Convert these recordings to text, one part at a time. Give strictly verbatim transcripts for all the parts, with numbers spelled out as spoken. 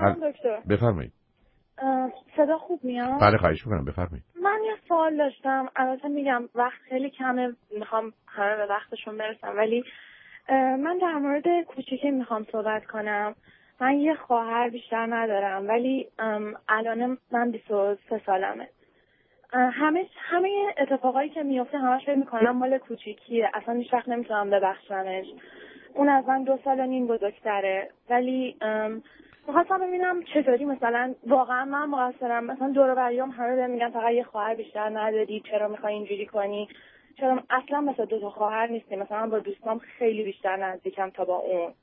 سلام دکتر. بفرمایید. صدا خوب میاد؟ بله خواهش میکنم بفرمایید. من یه سوال داشتم. البته میگم وقت خیلی کمه، میخوام همه به وقتشون برسم، ولی من در مورد کوچیکی میخوام صحبت کنم. من یه خواهر بیشتر ندارم، ولی الان من بیست و سه سالمه. همه همه اتفاقایی که میفته همش فکر میکنم مال کوچیکیه، اصلا هیچ وقت نمیتونم ببخشمش. اون از من دو سال و نیم بزرگتره، ولی میخواستم ببینم چطوری مثلا واقعا من مقصرم. مثلا دور و بریام همه بهم میگن فقط یه خواهر بیشتر نداری، چرا میخوای اینجوری کنی؟ چرا اصلا مثلا دو تا خواهر نیستیم. مثلا با دوستام خیلی بیشتر نزدیکم تا با اون.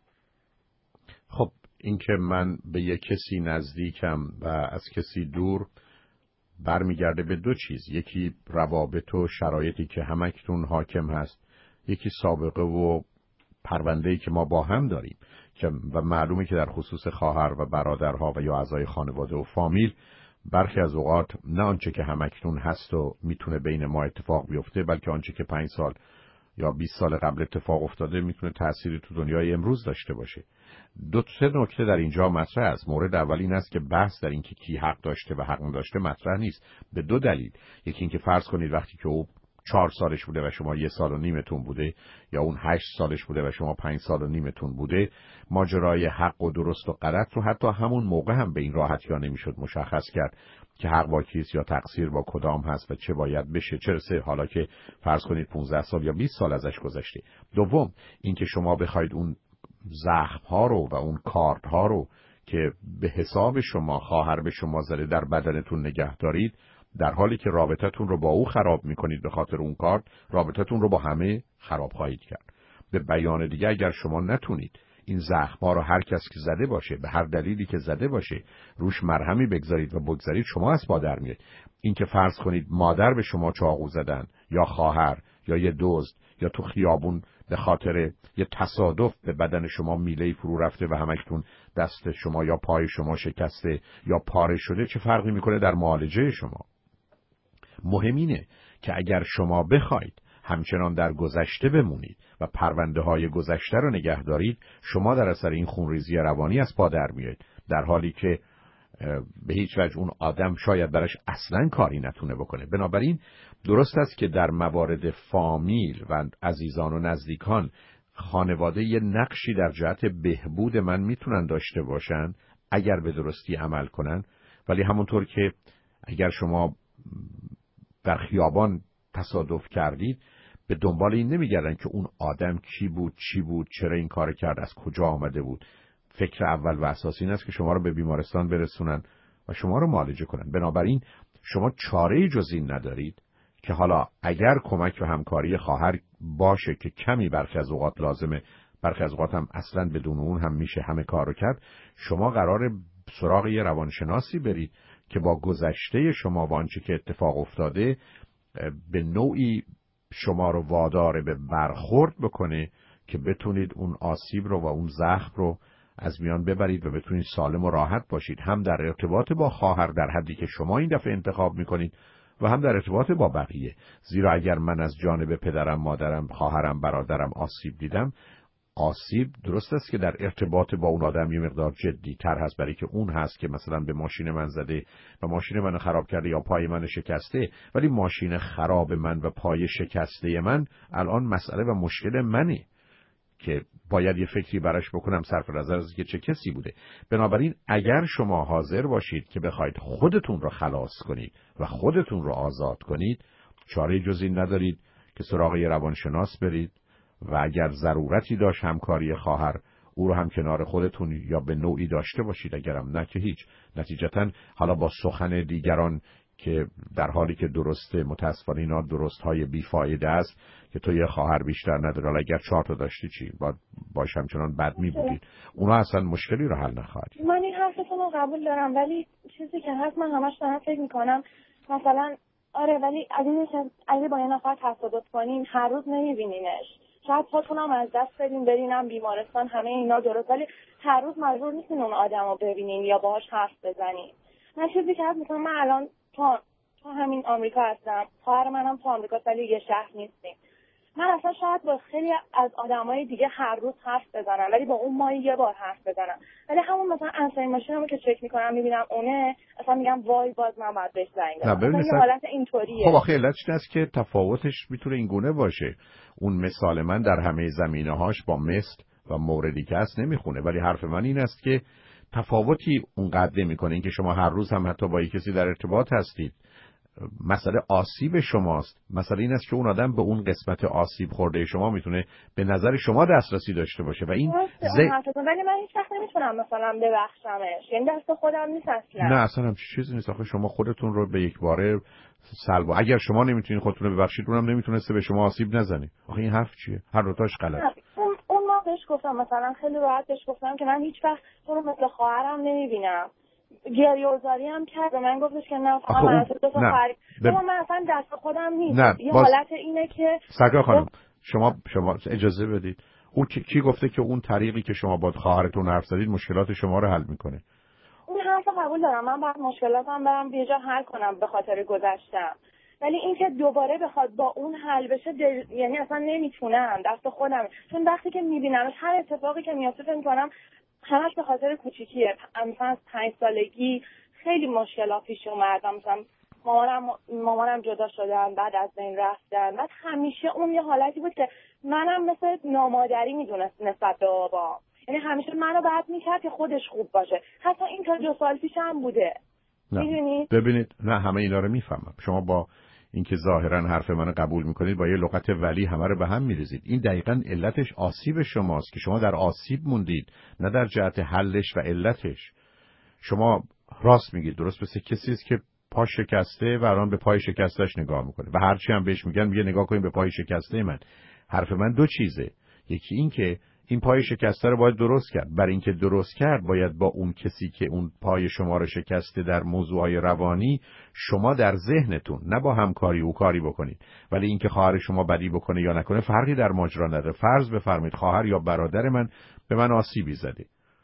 خب این که من به یک کسی نزدیکم و از کسی دور برمیگرده به دو چیز. یکی روابط و شرایطی که همکنون حاکم هست، یکی سابقه و پرونده‌ای که ما با هم داریم که و معلومه که در خصوص خواهر و برادرها و یا اعضای خانواده و فامیل برخی از اوقات نه آنچه که همکنون هست و میتونه بین ما اتفاق بیفته، بلکه آنچه که پنج سال یا بیست سال قبل اتفاق افتاده میتونه تأثیری تو دنیای امروز داشته باشه. دو سه نکته در اینجا مطرح است. مورد اول این است که بحث در این که کی حق داشته و حق نداشته مطرح نیست، به دو دلیل. یکی این که فرض کنید وقتی که او چهار سالش بوده و شما یه سال و نیمتون بوده، یا اون هشت سالش بوده و شما پنج سال و نیمتون بوده، ماجرای حق و درست و غلط رو حتی همون موقع هم به این راحتی ها نمیشد مشخص کرد که حق با کیست یا تقصیر با کدام هست و چه باید بشه، چه رسه حالا که فرض کنید پانزده سال یا بیست سال ازش گذشته. دوم اینکه شما بخواید اون زخم ها رو و اون کارت ها رو که به حساب شما خواهر به شما زده در بدنتون نگه دارید، در حالی که رابطتون رو با او خراب میکنید به خاطر اون کارت، رابطتون رو با همه خراب خواهید کرد. به بیان دیگه اگر شما نتونید این زخم‌ها رو هر کس که زده باشه به هر دلیلی که زده باشه روش مرهمی بگذارید و بگذارید، شما از پا در میاد. این که فرض کنید مادر به شما چاقو زدن یا خواهر یا یه دزد یا تو خیابون به خاطر یه تصادف به بدن شما میله‌ای فرو رفته و همکنون دست شما یا پای شما شکسته یا پاره شده، چه فرقی میکنه در معالجه شما؟ مهم اینه که اگر شما بخواید همچنان در گذشته بمونید و پرونده های گذشته رو نگه دارید، شما در اثر این خونریزی روانی از پا در میایید، در حالی که به هیچ وجه اون آدم شاید براش اصلا کاری نتونه بکنه. بنابراین درست است که در موارد فامیل و عزیزان و نزدیکان خانواده یه نقشی در جهت بهبود من میتونن داشته باشن اگر به درستی عمل کنن، ولی همونطور که اگر شما در خیابان تصادف کردید به دنبال این نمیگردن که اون آدم کی بود، چی بود، چرا این کار کرد، از کجا آمده بود. فکر اول و اساسی این است که شما رو به بیمارستان برسونن و شما رو معالجه کنن. بنابراین شما چاره‌ای جز این ندارید که حالا اگر کمک و همکاری خواهر باشه که کمی برخی از اوقات لازمه، برخی از اوقات هم اصلا بدون اون هم میشه همه کار رو کرد، شما قراره سراغ یه روانشناسی برید که با گذشته شما و آنچه که اتفاق افتاده به نوعی شما رو وادار به برخورد بکنه که بتونید اون آسیب رو و اون زخم رو از میان ببرید و بتونید سالم و راحت باشید، هم در ارتباط با خواهر در حدی که شما این دفعه انتخاب میکنید و هم در ارتباط با بقیه. زیرا اگر من از جانب پدرم، مادرم، خواهرم، برادرم آسیب دیدم، آسیب درست است که در ارتباط با اون آدم یه مقدار جدی تر هست، برای که اون هست که مثلا به ماشین من زده و ماشین من خراب کرده یا پای من شکسته، ولی ماشین خراب من و پای شکسته من الان مسئله و مشکل منه که باید یه فکری براش بکنم صرف نظر از که چه کسی بوده. بنابراین اگر شما حاضر باشید که بخواید خودتون رو خلاص کنید و خودتون رو آزاد کنید، چاره جز این ندارید که سراغ یه روانشناس برید و اگر ضرورتی داشت همکاری خواهر، او رو هم کنار خودتون یا به نوعی داشته باشید، اگرم نه که هیچ. نتیجتاً حالا با سخن دیگران که در حالی که درسته متاسفانه اینا درست های بیفایده است که تو یه خواهر بیشتر نداره، حالا اگر چهار تا داشتی چی؟ با باش همچنان بد می بودید، اونا اصلا مشکلی رو حل نخواهد. من این حرفتون رو قبول دارم، ولی چیزی که هست من همش دارم فکر میکنم مثلا آره، ولی از این که اگه با یه نفر تصادف کنین هر روز نمیبینینش، شاید خودتونم از دست بدین برینم بیمارستان، همه اینا درست، ولی هر روز مجبور نیستین اون آدم رو ببینین یا باهاش حرف بزنین. من چیزی که هست میکنم، من الان تو تو همین آمریکا هستم، خواهر منم تو آمریکا، ولی یه شهر نیستیم. من اصلا شاید با خیلی از آدمای دیگه هر روز حرف بزنم ولی با اون ماه یه بار حرف بزنم، ولی همون مثلا انسان ماشینمو که چک میکنم میبینم اونه، اصلا میگم وای باز من باید بهش زنگ بزنم. مثلا یه حالت اینطوریه. خب آخه علتش این است که تفاوتش میتونه این گونه باشه. اون مثال من در همه زمینه‌هاش با مثل و موردی که هست نمیخونه، ولی حرف من این است که تفاوتی اونقدر نمیکنه. اینکه شما هر روز هم حتی با یک کسی در ارتباط هستید، مسئله آسیب شماست. مسئله این است که اون آدم به اون قسمت آسیب خورده شما میتونه به نظر شما دسترسی داشته باشه و این ز... ولی من هیچ وقت نمیتونم مثلا ببخشمش، یعنی دست خودم نیست اصلا. نه اصلا هم چیزی نیست. آخه شما خودتون رو به یک باره سلب، اگر شما نمیتونید خودتون رو ببخشید اونم نمیتونسته به شما آسیب نزنه. آخه این حرف چیه؟ هر دو تاش غلط. اون اون ما بهش گفتم، مثلا خیلی راحت بهش گفتم که من هیچ وقت تو رو مثل خواهرم نمیبینم. گریه‌وزاری هم کرد و من گفتش که نه فقط من تو تو خواهر. اما من اصلا دست خودم نیست. یه باز... حالت اینه که سگا خانم شما شما اجازه بدید. اون کی گفته که اون طریقی که شما با خواهرتون حرف زدید مشکلات شما رو حل میکنه؟ اون حرف قبول دارم، من باید مشکلاتم برام یه جا حل کنم به خاطر گذشتم، ولی اینکه دوباره بخواد با اون حل بشه دل... یعنی اصلا نمیتونم، دست خودم. چون وقتی که میبینمش هر اتفاقی که میفته فکر می‌کنم همش به خاطر کوچیکیه. مثلا از پنج سالگی خیلی مشکلات پیش اومد، مثلا مامانم مامانم جدا شدن، بعد از بین رفتن، بعد همیشه اون یه حالتی بود که منم مثل نامادری میدونست نسبت به بابا، یعنی همیشه منو بعد میکرد که خودش خوب باشه. حتی این تا دو سال پیش هم بوده. میدونید؟ ببینید نه همه اینا رو میفهمم. شما با اینکه ظاهرا حرف منو قبول میکنید با یه لغت ولی همه رو به هم میریزید. این دقیقاً علتش آسیب شماست که شما در آسیب موندید، نه در جهت حلش و علتش. شما راست میگید، درست مثل کسی است که پا شکسته و الان به پای شکستش نگاه میکنه و هرچی هم بهش میگن میگه نگاه کنید به پای شکسته من. حرف من دو چیزه. یکی این که این پای شکسته رو باید درست کرد. برای اینکه درست کرد باید با اون کسی که اون پای شما رو شکسته در موضوعهای روانی شما در ذهنتون، نه با همکاری او کاری بکنید. ولی اینکه خواهر شما بدی بکنه یا نکنه فرقی در ماجرا نداره. فرض بفرمایید خواهر یا برادر من به من آسیبی زده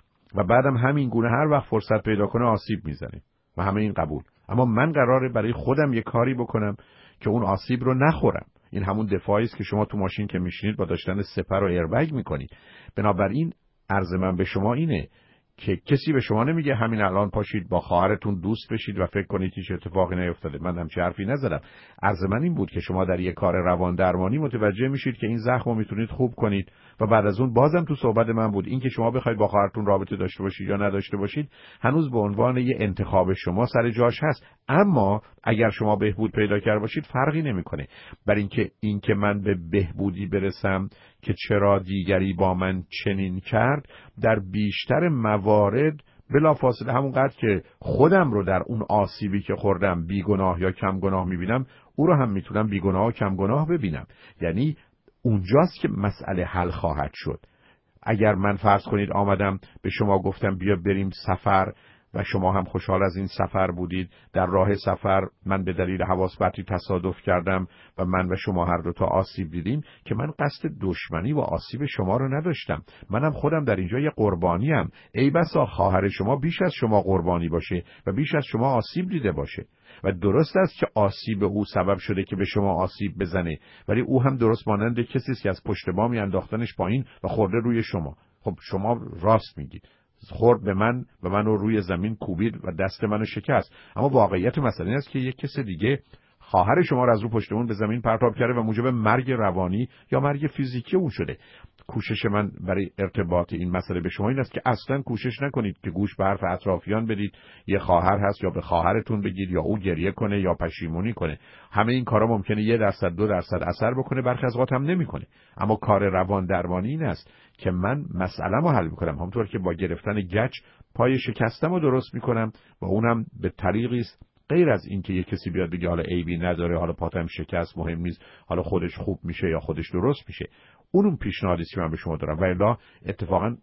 و بعدم همین گونه هر وقت فرصت پیدا کنه آسیب میزنه و همه این قبول. اما من قراره برای خودم یه کاری بکنم که اون آسیب رو نخورم. این همون دفاعی است که شما تو ماشین که میشینید با داشتن سپر و ایربگ میکنید. بنابراین عرض من به شما اینه که کسی به شما نمیگه همین الان پاشید با خواهرتون دوست بشید و فکر کنید هیچ اتفاقی نیفتاده. من همچین حرفی نزدم. عرض من این بود که شما در یک کار روان درمانی متوجه میشید که این زخم رو میتونید خوب کنید و بعد از اون بازم تو صحبت من بود این که شما بخواید با خواهرتون رابطه داشته باشید یا نداشته باشید هنوز به عنوان یه انتخاب شما سر جاش هست. اما اگر شما بهبود پیدا کرده باشید فرقی نمیکنه. برای اینکه اینکه من به بهبودی برسم که چرا دیگری با من چنین کرد، در بیشتر موارد بلافاصله همونقدر که خودم رو در اون آسیبی که خوردم بیگناه یا کم گناه میبینم، او رو هم میتونم بیگناه و کم گناه ببینم. یعنی اونجاست که مسئله حل خواهد شد. اگر من فرض کنید آمدم به شما گفتم بیا بریم سفر و شما هم خوشحال از این سفر بودید، در راه سفر من به دلیل حواس پرتی تصادف کردم و من و شما هر دو تا آسیب دیدیم، که من قصد دشمنی و آسیب شما رو نداشتم. منم خودم در اینجا یه قربانیم. ای بسا خواهر شما بیش از شما قربانی باشه و بیش از شما آسیب دیده باشه و درست است که آسیب او سبب شده که به شما آسیب بزنه، ولی او هم درست مانند کسی است که از پشت بامی انداختنش پایین و خورده روی شما. خب شما راست میگید، خورد به من و من رو روی زمین کوبید و دست منو شکست. اما واقعیت مسئله این است که یک کس دیگه خواهر شما رو از رو پشتمون به زمین پرتاب کرده و موجب مرگ روانی یا مرگ فیزیکی اون شده. کوشش من برای ارتباط این مسئله به شما این است که اصلا کوشش نکنید که گوش به حرف اطرافیان بدید یه خواهر هست یا به خواهرتون بگید یا او گریه کنه یا پشیمونی کنه. همه این کارا ممکنه یه درصد دو درصد اثر بکنه، برخی از اوقات هم نمیکنه. اما کار روان درمانی این است که من مسئله‌مو حل میکنم، همونطور که با گرفتن گچ پای شکستمو درست میکنم و اونم به طریقی است غیر از این که یک کسی بیاد بگه حالا عیبی نداره، حالا پاتم شکست مهم نیست، حالا خودش خوب میشه یا خودش درست میشه. اونم پیشنهادی که من به شما دارم. و الا اتفاقا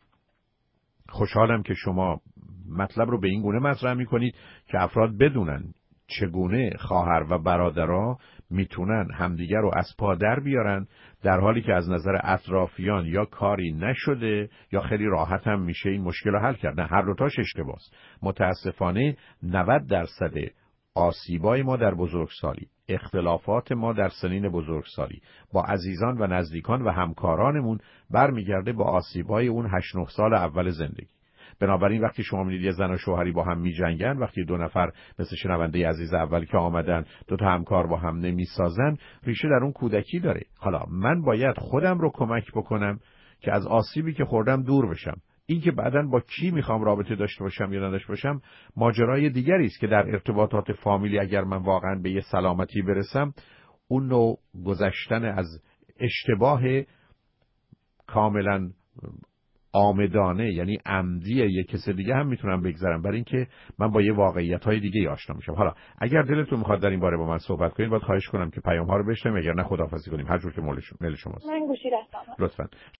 خوشحالم که شما مطلب رو به این گونه مطرح میکنید که افراد بدونن چگونه خواهر و برادرها میتونن همدیگر رو از پا در بیارن، در حالی که از نظر اطرافیان یا کاری نشده یا خیلی راحت هم میشه این مشکل رو حل کرد. نه، هر دو تاش اشتباهه. متاسفانه نود درصد آسیبای ما در بزرگسالی اختلافات ما در سنین بزرگسالی با عزیزان و نزدیکان و همکارانمون برمیگرده با آسیبای اون هشت نه سال اول زندگی. بنابراین وقتی شما می‌بینید یه زن و شوهری با هم می‌جنگن، وقتی دو نفر مثل شنونده عزیز اول که آمدن دو تا همکار با هم نمی‌سازن، ریشه در اون کودکی داره. حالا من باید خودم رو کمک بکنم که از آسیبی که خوردم دور بشم. این که بعداً با کی میخوام رابطه داشته باشم یا نداشته باشم ماجرای دیگری است که در ارتباطات فامیلی اگر من واقعاً به یه سلامتی برسم، اون نوع گذشتن از اشتباه کاملاً آمدانه یعنی عمدی یک کس دیگه هم میتونم بگذارم، برای اینکه من با یه واقعیت‌های دیگه آشنا میشم. حالا اگر دلتون میخواد در این باره با من صحبت کنید، باید خواهش کنم که پیام ها رو بشنویم، اگر نه خداحافظی کنیم، هر جور که میل شماست. من گوشی دستم. لطفاً.